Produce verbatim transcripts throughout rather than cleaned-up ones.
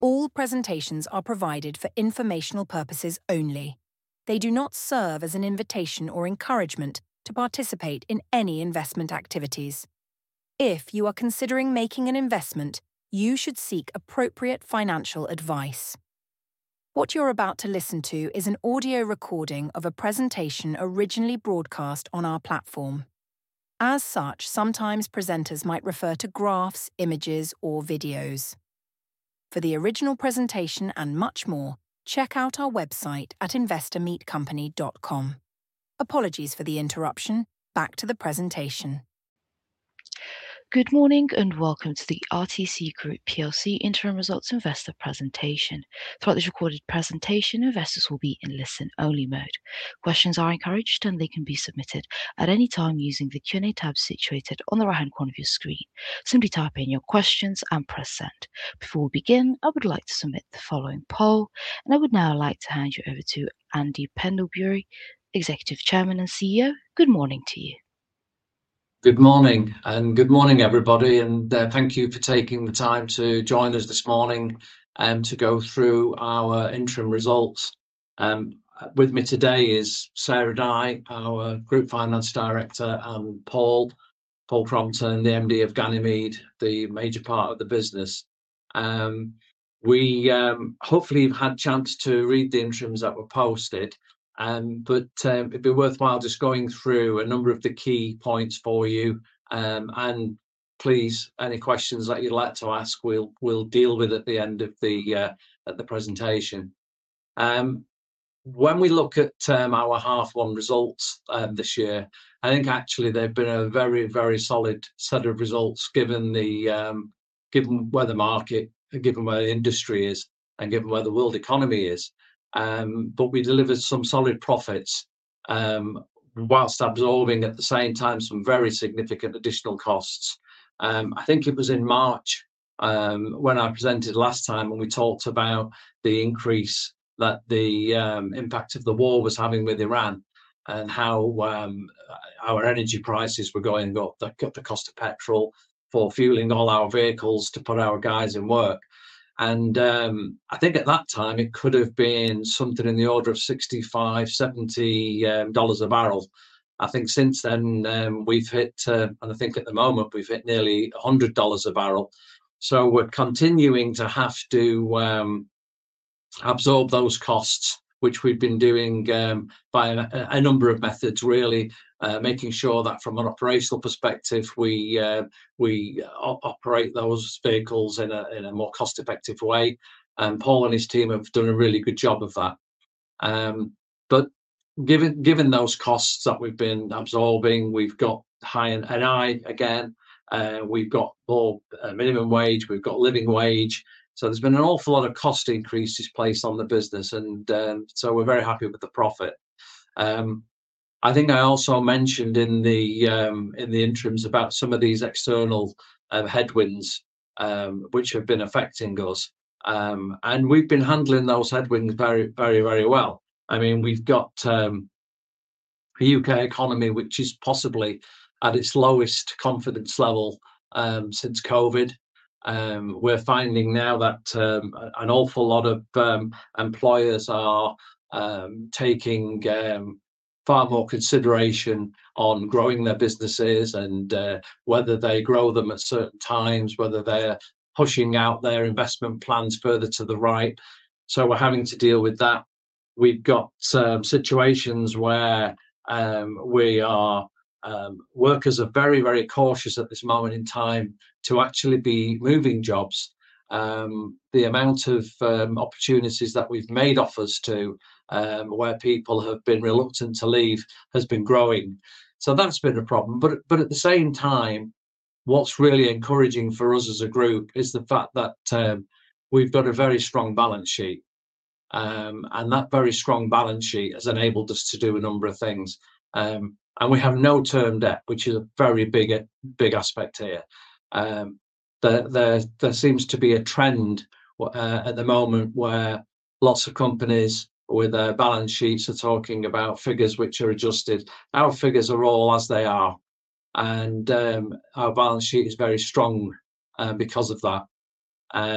All presentations are provided for informational purposes only. They do not serve as an invitation or encouragement to participate in any investment activities. If you are considering making an investment, you should seek appropriate financial advice. What you're about to listen to is an audio recording of a presentation originally broadcast on our platform. As such, sometimes presenters might refer to graphs, images, or videos. For the original presentation and much more, check out our website at investor meet company dot com. Apologies for the interruption. Back to the presentation. Good morning and welcome to the R T C Group P L C Interim Results Investor presentation. Throughout this recorded presentation, investors will be in listen-only mode. Questions are encouraged and they can be submitted at any time using the Q and A tab situated on the right-hand corner of your screen. Simply type in your questions and press send. Before we begin, I would like to submit the following poll, and I would now like to hand you over to Andy Pendlebury, Executive Chairman and C E O. Good morning to you. Good morning, and good morning, everybody, and uh, thank you for taking the time to join us this morning and to go through our interim results. Um, with me today is Sarah Dye, our Group Finance Director, and Paul, Paul Crompton, the M D of Ganymede, the major part of the business. Um, we um, hopefully have had a chance to read the interims that were posted. Um, but um, it'd be worthwhile just going through a number of the key points for you, um, and please, any questions that you'd like to ask, we'll we'll deal with at the end of the uh, at the presentation. Um, when we look at um, our half one results um, this year, I think actually they've been a very very solid set of results given the um, given where the market, given where the industry is, and given where the world economy is. Um, but we delivered some solid profits um, whilst absorbing at the same time some very significant additional costs. Um, I think it was in March um, when I presented last time when we talked about the increase that the um, impact of the war was having with Iran and how um, our energy prices were going up, the, the cost of petrol for fueling all our vehicles to put our guys in work. And um, I think at that time it could have been something in the order of sixty-five, seventy um, dollars a barrel. I think since then um, we've hit, uh, and I think at the moment we've hit nearly one hundred dollars a barrel. So we're continuing to have to um, absorb those costs, which we've been doing um, by a, a number of methods, really. Uh, making sure that from an operational perspective, we uh, we o- operate those vehicles in a in a more cost-effective way. And Paul and his team have done a really good job of that. Um, but given given those costs that we've been absorbing, we've got high N I again. Uh, we've got more uh, minimum wage. We've got living wage. So there's been an awful lot of cost increases placed on the business, and um, so we're very happy with the profit. Um, I think I also mentioned in the um, in the interims about some of these external uh, headwinds um, which have been affecting us, um, and we've been handling those headwinds very, very, very well. I mean, we've got um, a U K economy which is possibly at its lowest confidence level um, since COVID. Um, we're finding now that um, an awful lot of um, employers are um, taking um, far more consideration on growing their businesses and uh, whether they grow them at certain times, whether they're pushing out their investment plans further to the right. So we're having to deal with that. We've got um, situations where um, we are um, workers are very, very cautious at this moment in time to actually be moving jobs. Um, the amount of um, opportunities that we've made offers to um, where people have been reluctant to leave has been growing. So that's been a problem. But, but at the same time, what's really encouraging for us as a group is the fact that um, we've got a very strong balance sheet. Um, and that very strong balance sheet has enabled us to do a number of things. Um, and we have no term debt, which is a very big, big aspect here. Um, there, there, there seems to be a trend uh, at the moment where lots of companies with their balance sheets are talking about figures which are adjusted. Our figures are all as they are, and um, our balance sheet is very strong uh, because of that. Um,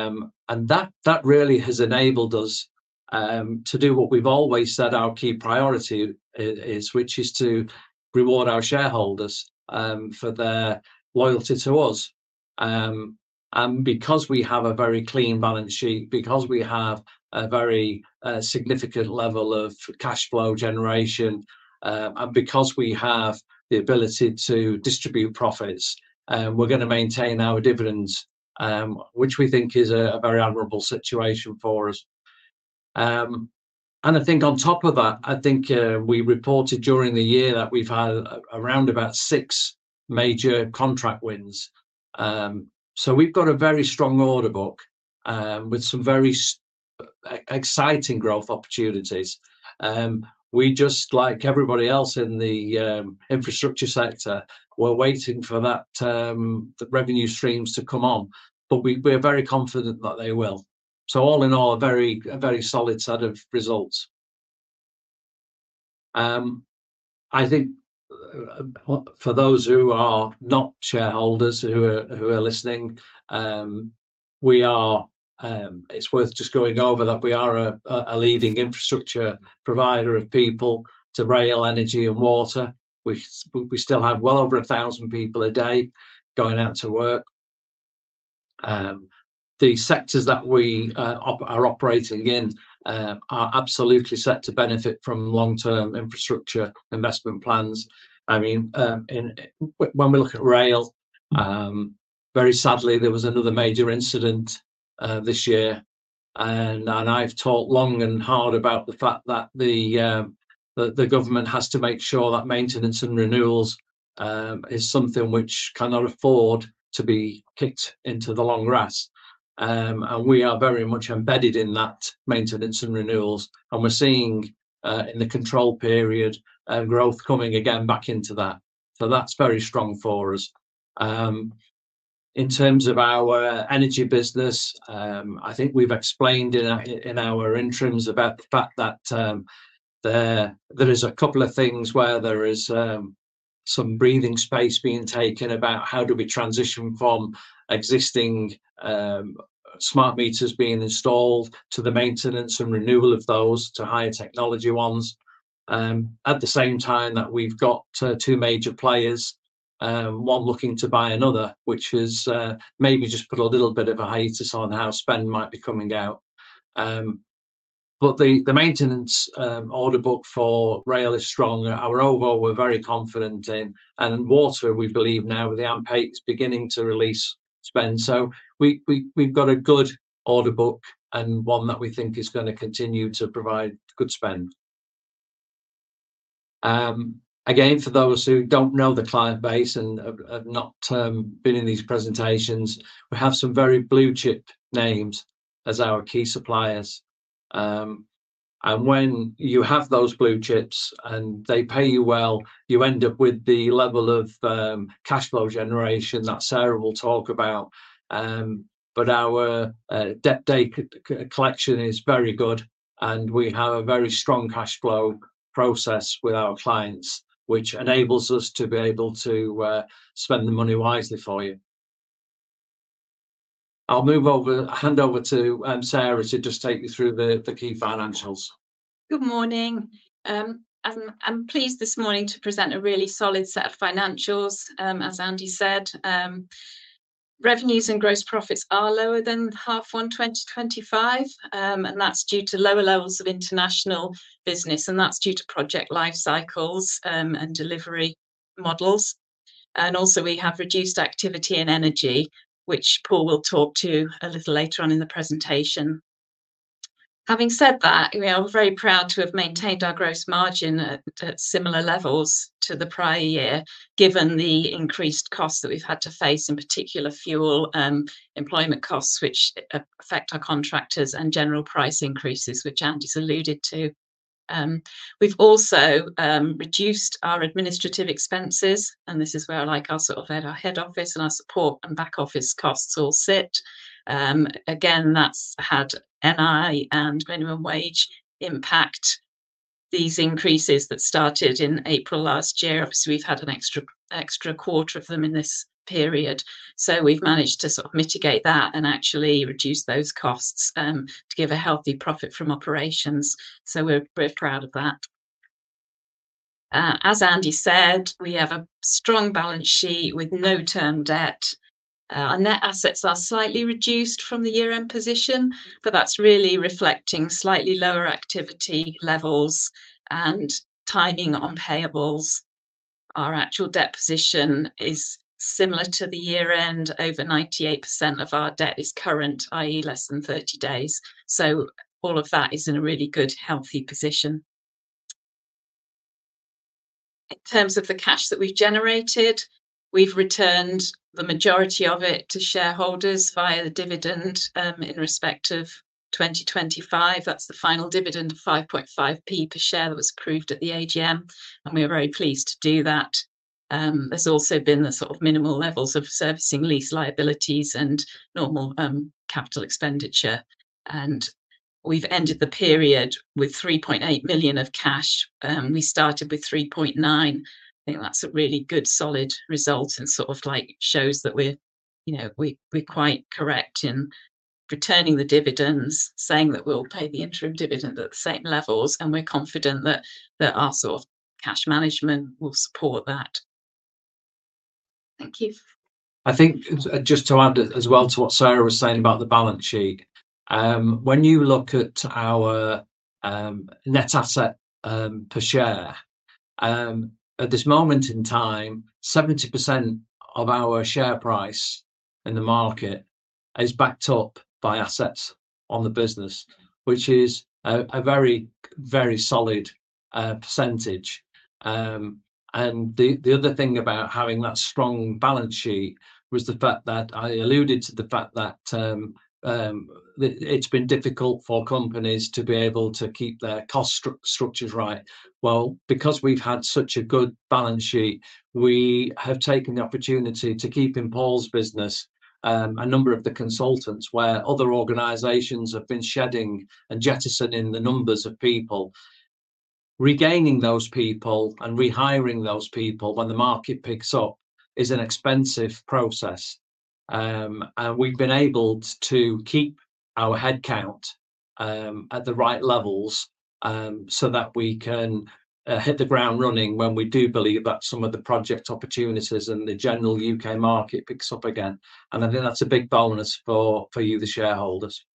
and that that really has enabled us um, to do what we've always said our key priority is, which is to reward our shareholders um, for their loyalty to us. Um, and because we have a very clean balance sheet, because we have a very uh, significant level of cash flow generation, uh, and because we have the ability to distribute profits, um, we're going to maintain our dividends, um, which we think is a, a very admirable situation for us. Um, and I think on top of that, I think uh, we reported during the year that we've had around about six major contract wins. Um, so we've got a very strong order book um, with some very exciting growth opportunities. Um, we just, like everybody else in the um, infrastructure sector, we're waiting for that um, the revenue streams to come on, but we, we're very confident that they will. So all in all, a very a very solid set of results. Um, I think uh, for those who are not shareholders who are who are listening, um, we are. Um, it's worth just going over that we are a, a leading infrastructure provider of people to rail, energy, and water. We we still have well over a thousand people a day going out to work. Um, the sectors that we uh, op are operating in uh, are absolutely set to benefit from long-term infrastructure investment plans. I mean, um, in, when we look at rail, um, very sadly, there was another major incident uh, this year, and and I've talked long and hard about the fact that the um, the, the government has to make sure that maintenance and renewals um, is something which cannot afford to be kicked into the long grass. Um, and we are very much embedded in that maintenance and renewals, and we're seeing uh, in the control period uh, growth coming again back into that. So that's very strong for us. Um, in terms of our energy business, um, I think we've explained in our, in our interims about the fact that um, there there is a couple of things where there is um, some breathing space being taken about how do we transition from existing um, smart meters being installed to the maintenance and renewal of those to higher technology ones. Um, at the same time that we've got uh, two major players, um, one looking to buy another, which has uh, maybe just put a little bit of a hiatus on how spend might be coming out. Um, but the, the maintenance um, order book for rail is strong. Our O V O we're very confident in, and water we believe now with the A M P eight is beginning to release spend. So we, we, we've got a good order book and one that we think is going to continue to provide good spend. Um, again, for those who don't know the client base and have, have not um, been in these presentations, we have some very blue chip names as our key suppliers. Um, and when you have those blue chips and they pay you well, you end up with the level of um, cash flow generation that Sarah will talk about. Um, but our uh, debt day collection is very good, and we have a very strong cash flow process with our clients, which enables us to be able to uh, spend the money wisely for you. I'll move over, hand over to um, Sarah to just take you through the, the key financials. Good morning. Um, I'm, I'm pleased this morning to present a really solid set of financials. Um, as Andy said, um, revenues and gross profits are lower than half one twenty twenty-five, um, and that's due to lower levels of international business, and that's due to project life cycles um, and delivery models. And also we have reduced activity in energy, which Paul will talk to a little later on in the presentation. Having said that, we are very proud to have maintained our gross margin at, at similar levels to the prior year, given the increased costs that we've had to face, in particular fuel, um, employment costs, which affect our contractors, and general price increases, which Andy's alluded to. Um, we've also um, reduced our administrative expenses, and this is where like our sort of our head office and our support and back office costs all sit. Um, again, that's had N I and minimum wage impact. These increases that started in April last year, obviously we've had an extra extra quarter of them in this period. So we've managed to sort of mitigate that and actually reduce those costs um, to give a healthy profit from operations. So we're, we're proud of that. Uh, as Andy said, we have a strong balance sheet with no term debt. Uh, our net assets are slightly reduced from the year-end position, but that's really reflecting slightly lower activity levels and timing on payables. Our actual debt position is similar to the year-end. Over ninety-eight percent of our debt is current, that is less than thirty days. So all of that is in a really good, healthy position. In terms of the cash that we've generated, we've returned the majority of it to shareholders via the dividend um, in respect of twenty twenty-five. That's the final dividend of five point five p per share that was approved at the A G M, and we were very pleased to do that. Um, there's also been the sort of minimal levels of servicing lease liabilities and normal um, capital expenditure. And we've ended the period with three point eight million of cash. Um, we started with three point nine. I think that's a really good, solid result, and sort of like shows that we're, you know, we we're quite correct in returning the dividends, saying that we'll pay the interim dividend at the same levels, and we're confident that that our sort of cash management will support that. Thank you. I think just to add as well to what Sarah was saying about the balance sheet, um, when you look at our um, net asset um, per share, um, at this moment in time, seventy percent of our share price in the market is backed up by assets on the business, which is a, a very, very solid uh, percentage. Um, and the, the other thing about having that strong balance sheet was the fact that I alluded to the fact that um, um, it's been difficult for companies to be able to keep their cost stru structures right. Well, because we've had such a good balance sheet, we have taken the opportunity to keep in Paul's business um, a number of the consultants, where other organisations have been shedding and jettisoning the numbers of people. Regaining those people and rehiring those people when the market picks up is an expensive process. Um, and we've been able to keep our headcount um, at the right levels um, so that we can uh, hit the ground running when we do believe that some of the project opportunities and the general U K market picks up again. And I think that's a big bonus for, for you, the shareholders.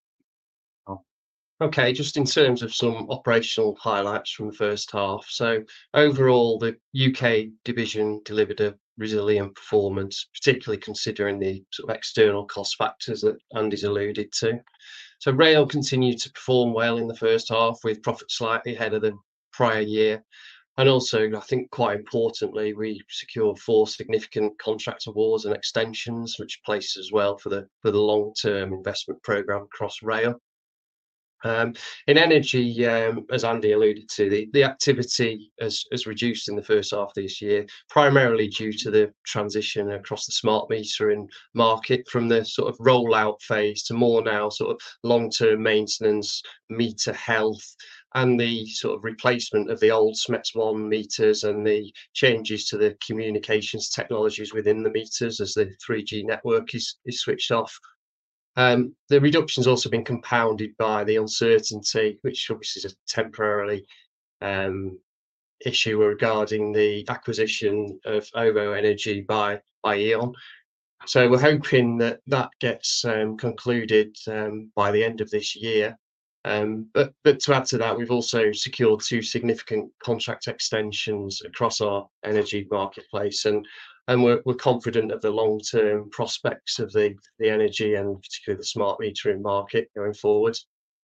Okay, just in terms of some operational highlights from the first half. So overall, the U K division delivered a resilient performance, particularly considering the sort of external cost factors that Andy's alluded to. So rail continued to perform well in the first half, with profit slightly ahead of the prior year. And also, I think quite importantly, we secured four significant contract awards and extensions, which places well for the for the long-term investment programme across rail. Um, in energy, um, as Andy alluded to, the, the activity has, has reduced in the first half of this year, primarily due to the transition across the smart metering market from the sort of rollout phase to more now sort of long-term maintenance, meter health, and the sort of replacement of the old SMETS one meters and the changes to the communications technologies within the meters as the three G network is, is switched off. Um, the reduction has also been compounded by the uncertainty, which obviously is a temporarily um, issue regarding the acquisition of OVO Energy by, by E.ON. So we're hoping that that gets um, concluded um, by the end of this year. Um, but, but to add to that, we've also secured two significant contract extensions across our energy marketplace, and and we're, we're confident of the long-term prospects of the, the energy and particularly the smart metering market going forward.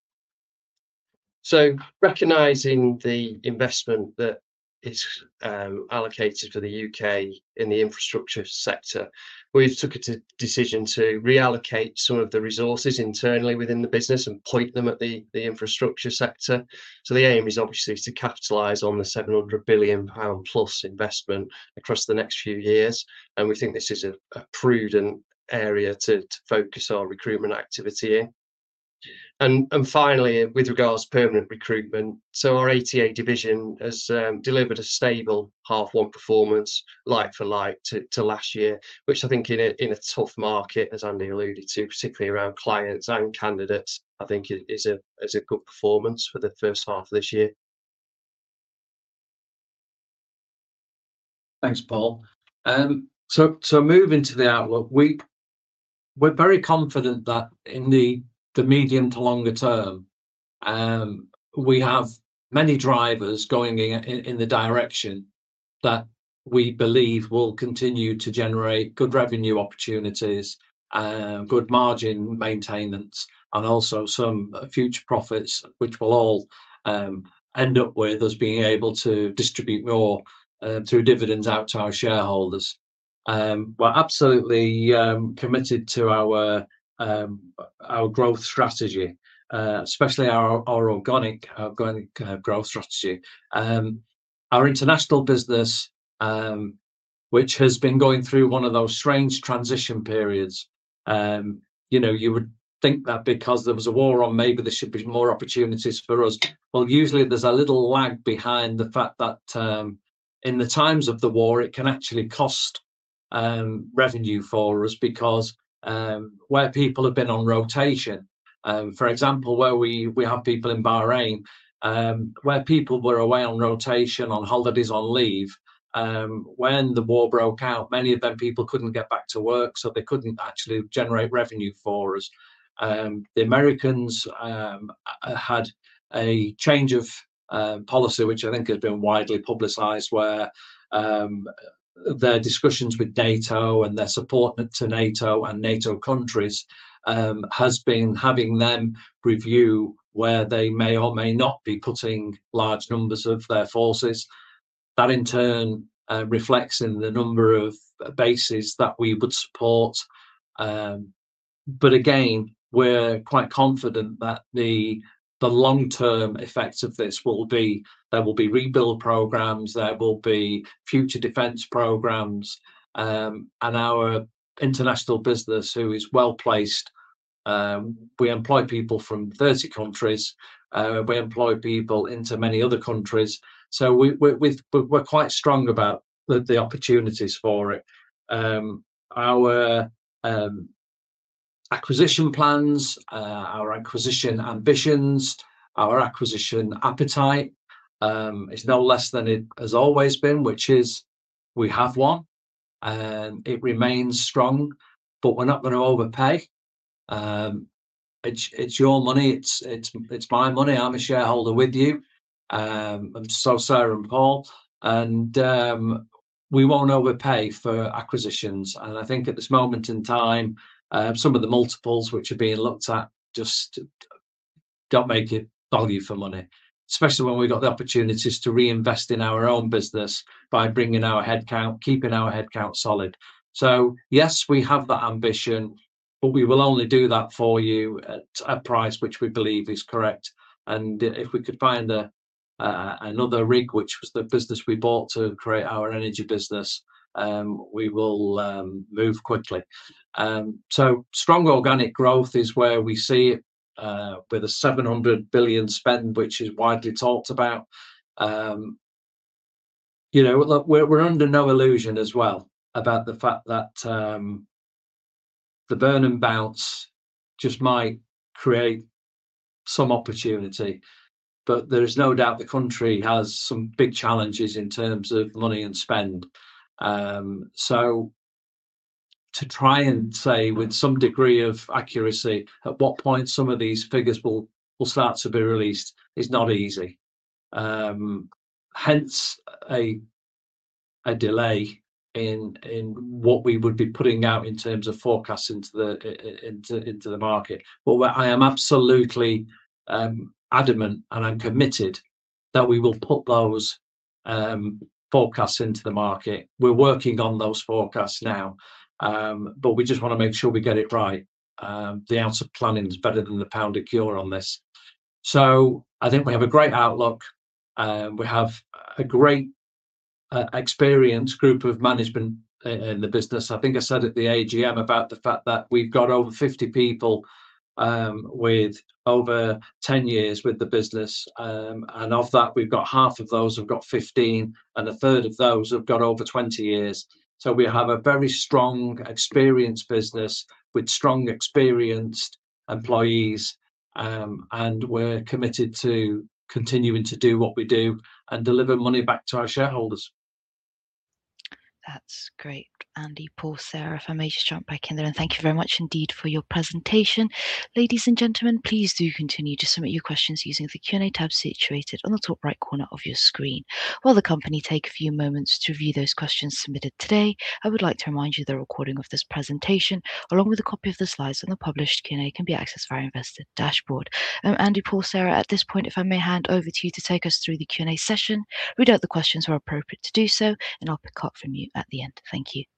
So recognising the investment that is um, allocated for the U K in the infrastructure sector, we've took a decision to reallocate some of the resources internally within the business and point them at the, the infrastructure sector. So the aim is obviously to capitalise on the seven hundred billion pound plus investment across the next few years. And we think this is a, a prudent area to, to focus our recruitment activity in. And, and finally, with regards to permanent recruitment, so our A T A division has um, delivered a stable half one performance, like for like, to, to last year, which I think in a, in a tough market, as Andy alluded to, particularly around clients and candidates, I think is, is, a, is a good performance for the first half of this year. Thanks, Paul. Um, so, so moving to the outlook, we, we're very confident that in the, the medium to longer term, um, we have many drivers going in, in, in the direction that we believe will continue to generate good revenue opportunities, uh, good margin maintenance, and also some future profits, which will all um, end up with us being able to distribute more uh, through dividends out to our shareholders. Um, we're absolutely um, committed to our um, our growth strategy, uh, especially our, our organic organic uh, growth strategy. Um, our international business, um, which has been going through one of those strange transition periods. Um, you know, you would think that because there was a war on, maybe there should be more opportunities for us. Well, usually there's a little lag behind the fact that um, in the times of the war, it can actually cost um, revenue for us, because um, where people have been on rotation, um, for example, where we, we have people in Bahrain, um, where people were away on rotation, on holidays, on leave, um, when the war broke out, many of them people couldn't get back to work, so they couldn't actually generate revenue for us. Um, the Americans um, had a change of uh, policy, which I think has been widely publicised, where um, their discussions with NATO and their support to NATO and NATO countries um, has been having them review where they may or may not be putting large numbers of their forces. That in turn uh, reflects in the number of bases that we would support. Um, but again, we're quite confident that the the long-term effects of this will be, there will be rebuild programs, there will be future defence programs, um, and our international business, who is well placed, um, we employ people from thirty countries, uh, we employ people into many other countries, so we, we, we, we're quite strong about the, the opportunities for it. Um, our um, acquisition plans, uh, our acquisition ambitions, our acquisition appetite um, is no less than it has always been, which is we have one and it remains strong, but we're not going to overpay. Um, it's it's your money, it's it's it's my money. I'm a shareholder with you, um, and so Sarah and Paul, and um, we won't overpay for acquisitions. And I think at this moment in time, uh, some of the multiples which are being looked at just don't make it value for money, especially when we've got the opportunities to reinvest in our own business by bringing our headcount, keeping our headcount solid. So yes, we have that ambition, but we will only do that for you at a price which we believe is correct. And if we could find a uh, another rig, which was the business we bought to create our energy business, um, we will um, move quickly. Um, so strong organic growth is where we see it, uh, with a seven hundred billion spend, which is widely talked about. Um, you know, look, we're, we're under no illusion as well about the fact that um, the burn and bounce just might create some opportunity, but there is no doubt the country has some big challenges in terms of money and spend. Um, so to try and say with some degree of accuracy at what point some of these figures will, will start to be released is not easy. Um, hence a, a delay in in what we would be putting out in terms of forecasts into the into into the market. But I am absolutely um, adamant and I'm committed that we will put those um, forecasts into the market. We're working on those forecasts now, um, but we just want to make sure we get it right. Um, the ounce of planning is better than the pound of cure on this. So I think we have a great outlook. Um, we have a great uh, experienced group of management in the business. I think I said at the A G M about the fact that we've got over fifty people um, with over ten years with the business, um, and of that we've got half of those have got fifteen, and a third of those have got over twenty years. So we have a very strong, experienced business with strong, experienced employees, um, and we're committed to continuing to do what we do and deliver money back to our shareholders. That's great, Andy, Paul, Sarah. If I may just jump back in there, and thank you very much indeed for your presentation. Ladies and gentlemen, please do continue to submit your questions using the Q and A tab situated on the top right corner of your screen. While the company take a few moments to review those questions submitted today, I would like to remind you the recording of this presentation, along with a copy of the slides and the published Q and A, can be accessed via Investor Dashboard. Um, Andy, Paul, Sarah, at this point, if I may hand over to you to take us through the Q and A session, read out the questions where appropriate to do so, and I'll pick up from you at the end. Thank you.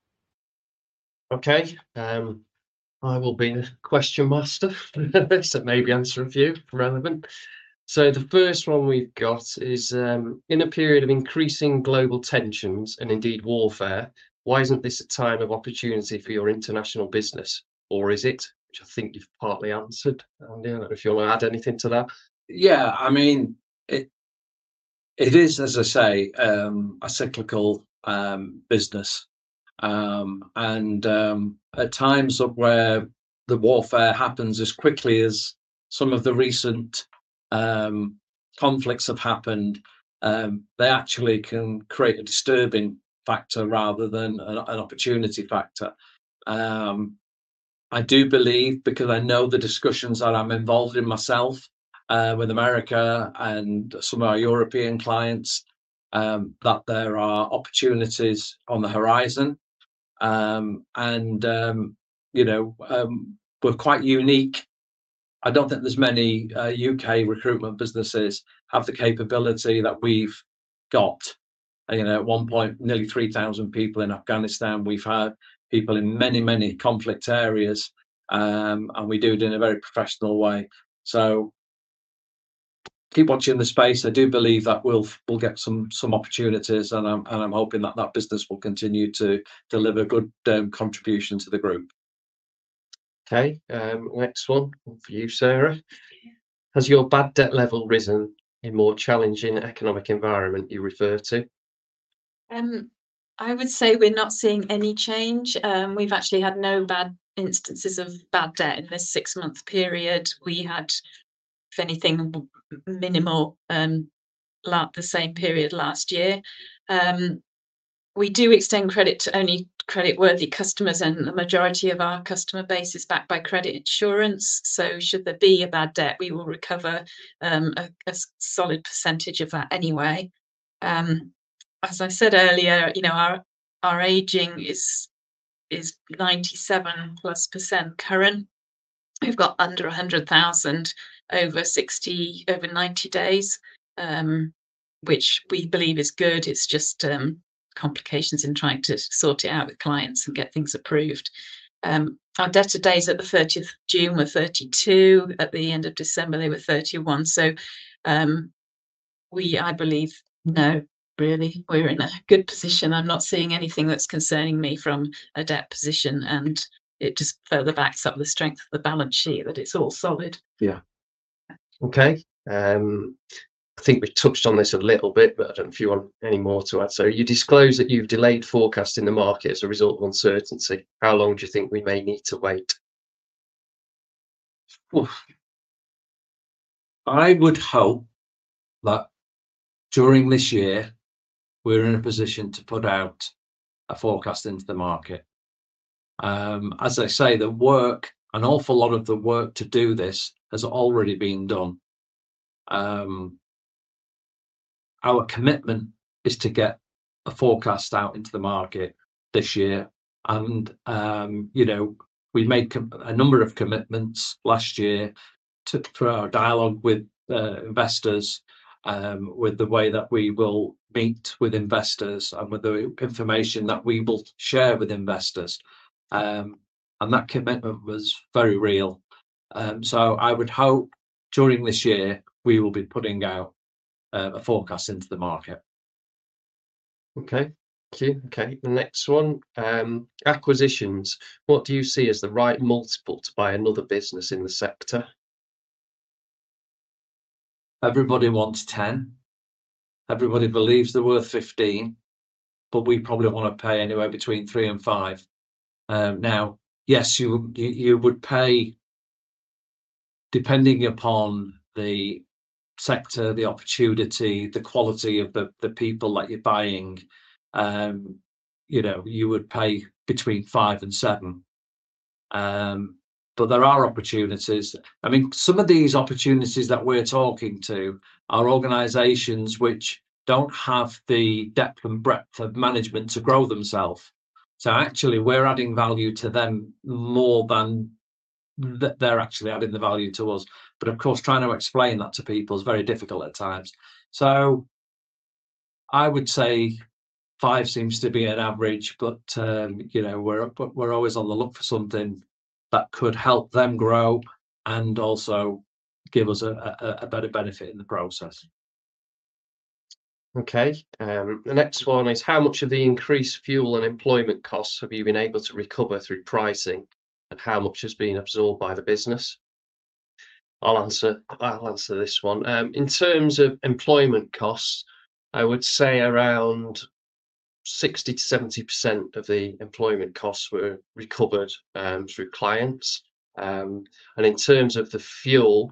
Okay, um, I will be the question master, so maybe answer a few relevant. So the first one we've got is, um, in a period of increasing global tensions and indeed warfare, why isn't this a time of opportunity for your international business? Or is it? Which I think you've partly answered. Andy, I don't know if you want to add anything to that. Yeah, I mean, it it is, as I say, um, a cyclical um, business, um, and um, at times of where the warfare happens as quickly as some of the recent um, conflicts have happened, um, they actually can create a disturbing factor rather than an, an opportunity factor. Um, I do believe, because I know the discussions that I'm involved in myself, uh, with America and some of our European clients, um, that there are opportunities on the horizon. Um, and, um, you know, um, we're quite unique. I don't think there's many uh, U K recruitment businesses have the capability that we've got. You know, at one point, nearly three thousand people in Afghanistan. We've had people in many, many conflict areas, um, and we do it in a very professional way. So keep watching the space. I do believe that we'll we'll get some some opportunities, and I'm and I'm hoping that that business will continue to deliver good um, contribution to the group. Okay, um, next one for you, Sarah. Has your bad debt level risen in more challenging economic environment you refer to? Um, I would say we're not seeing any change. Um, we've actually had no bad instances of bad debt in this six-month period. We had, if anything, minimal um, la- the same period last year. Um, we do extend credit to only credit-worthy customers, and the majority of our customer base is backed by credit insurance. So should there be a bad debt, we will recover um, a, a solid percentage of that anyway. Um, as I said earlier, you know, our our aging is is ninety-seven plus percent current. We've got under one hundred thousand over sixty, over ninety days, um, which we believe is good. It's just um, complications in trying to sort it out with clients and get things approved. Um, our debtor days at the thirtieth of June were thirty-two. At the end of December, they were thirty-one. So um, we, I believe, no, really, we're in a good position. I'm not seeing anything that's concerning me from a debt position, and it just further backs up the strength of the balance sheet, that it's all solid. Yeah. Okay. Um, I think we touched on this a little bit, but I don't know if you want any more to add. So you disclose that you've delayed forecasting the market as a result of uncertainty. How long do you think we may need to wait? Oof. I would hope that during this year, we're in a position to put out a forecast into the market. Um, as I say, the work, an awful lot of the work to do this has already been done. Um, our commitment is to get a forecast out into the market this year. And, um, you know, we made com- a number of commitments last year to, through our dialogue with uh, investors, um, with the way that we will meet with investors and with the information that we will share with investors. Um, and that commitment was very real. Um, so I would hope during this year, we will be putting out uh, a forecast into the market. Okay, Thank you. Okay, the next one, um, acquisitions. What do you see as the right multiple to buy another business in the sector? Everybody wants ten. Everybody believes they're worth fifteen, but we probably want to pay anywhere between three and five. Um, now, yes, you, you you would pay, depending upon the sector, the opportunity, the quality of the the people that you're buying. Um, you know, you would pay between five and seven. Um, but there are opportunities. I mean, some of these opportunities that we're talking to are organisations which don't have the depth and breadth of management to grow themselves. So actually, we're adding value to them more than th- they're actually adding the value to us. But of course, trying to explain that to people is very difficult at times. So I would say five seems to be an average, but um, you know, we're we're always on the look for something that could help them grow and also give us a, a, a better benefit in the process. Okay, um, the next one is how much of the increased fuel and employment costs have you been able to recover through pricing, and how much has been absorbed by the business? I'll answer. I'll answer this one. Um, in terms of employment costs, I would say around sixty to seventy percent of the employment costs were recovered um, through clients. Um, and in terms of the fuel,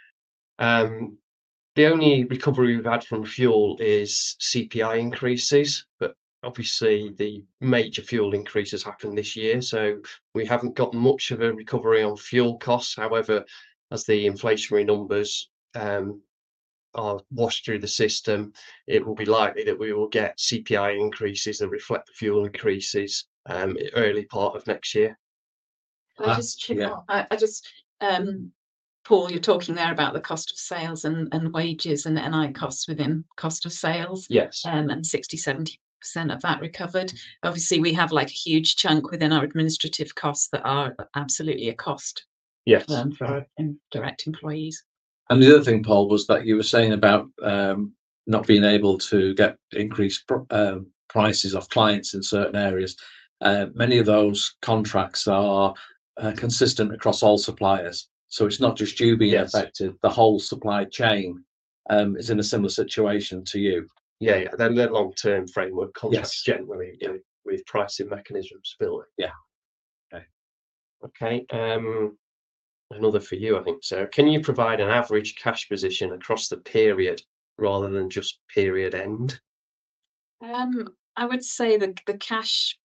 um, the only recovery we've had from fuel is C P I increases, but obviously the major fuel increases happened this year, so we haven't got much of a recovery on fuel costs. However, as the inflationary numbers um, are washed through the system, it will be likely that we will get C P I increases that reflect the fuel increases um, early part of next year. I Ah, just chip yeah. on- I, I just um Paul, you're talking there about the cost of sales and, and wages and N I costs within cost of sales. Yes. Um, and sixty, seventy percent of that recovered. Obviously, we have like a huge chunk within our administrative costs that are absolutely a cost Yes. um, for our in- direct employees. And the other thing, Paul, was that you were saying about um, not being able to get increased pr- um, prices off clients in certain areas. Uh, many of those contracts are uh, consistent across all suppliers. So it's not just you being Yes. affected, the whole supply chain um, is in a similar situation to you. Yeah, yeah. They're, they're long-term framework contracts Yes. generally Yeah. with, with pricing mechanisms built in. Yeah. Okay. Okay. Um, another for you, I think, Sarah. Can you provide an average cash position across the period rather than just period end? Um, I would say the the cash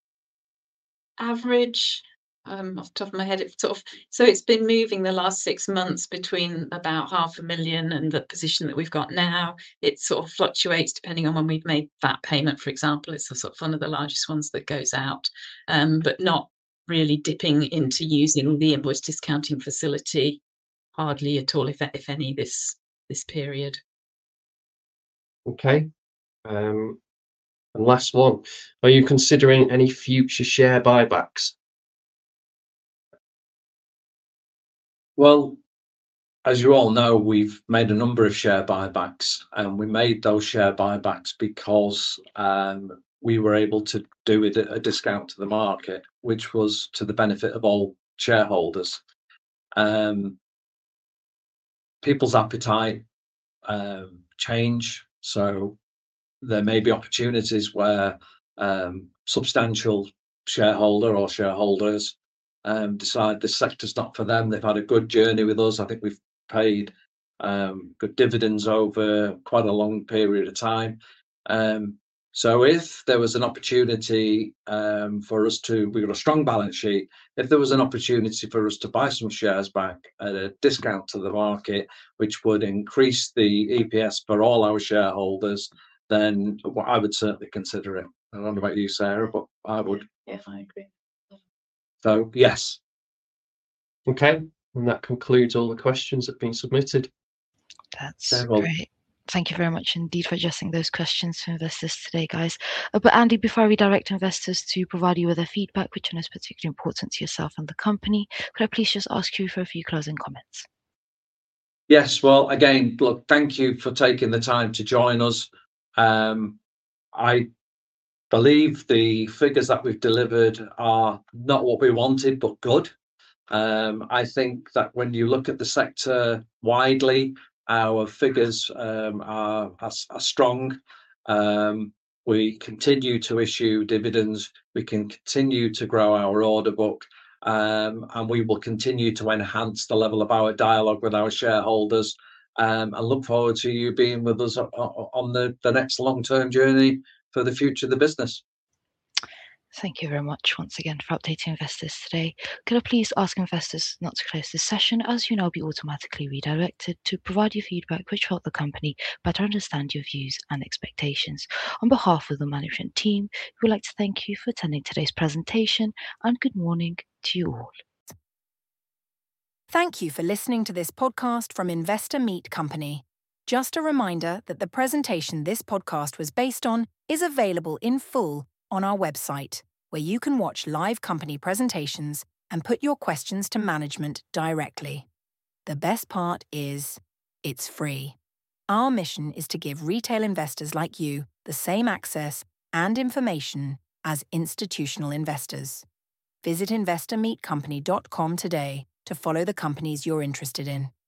average, um, off the top of my head, it's sort of so it's been moving the last six months between about half a million and the position that we've got now. It sort of fluctuates depending on when we've made that payment, for example. It's a sort of one of the largest ones that goes out, um, but not really dipping into using the invoice discounting facility hardly at all, if if any, this this period. Okay. Um, and last one, are you considering any future share buybacks? Well, as you all know, we've made a number of share buybacks, and we made those share buybacks because um, we were able to do it at a discount to the market, which was to the benefit of all shareholders. Um, people's appetite um, change, so there may be opportunities where um, substantial shareholder or shareholders um, decide this sector's not for them. They've had a good journey with us. I think we've paid um, good dividends over quite a long period of time. Um, so if there was an opportunity um, for us to, we've got a strong balance sheet. If there was an opportunity for us to buy some shares back at a discount to the market, which would increase the E P S for all our shareholders, then I would certainly consider it. I don't know about you, Sarah, but I would. Yes, I agree. So yes. Okay. And that concludes all the questions that have been submitted. That's Okay, well, great. Thank you very much indeed for addressing those questions to investors today, guys. Uh, but Andy, before I redirect investors to provide you with their feedback, which I know is particularly important to yourself and the company, could I please just ask you for a few closing comments? yes, well, again, look, thank you for taking the time to join us. Um, I believe the figures that we've delivered are not what we wanted, but good. Um, I think that when you look at the sector widely, our figures um, are, are, are strong. Um, we continue to issue dividends. We can continue to grow our order book, um, and we will continue to enhance the level of our dialogue with our shareholders. Um, and look forward to you being with us on, on the, the next long-term journey for the future of the business. Thank you very much once again for updating investors today. Could I please ask investors not to close this session, as you now be automatically redirected to provide your feedback which help the company better understand your views and expectations. On behalf of the management team, we would like to thank you for attending today's presentation, and good morning to you all. Thank you for listening to this podcast from Investor Meet Company. Just a reminder that the presentation this podcast was based on is available in full on our website, where you can watch live company presentations and put your questions to management directly. The best part is, it's free. Our mission is to give retail investors like you the same access and information as institutional investors. Visit investor meet company dot com today to follow the companies you're interested in.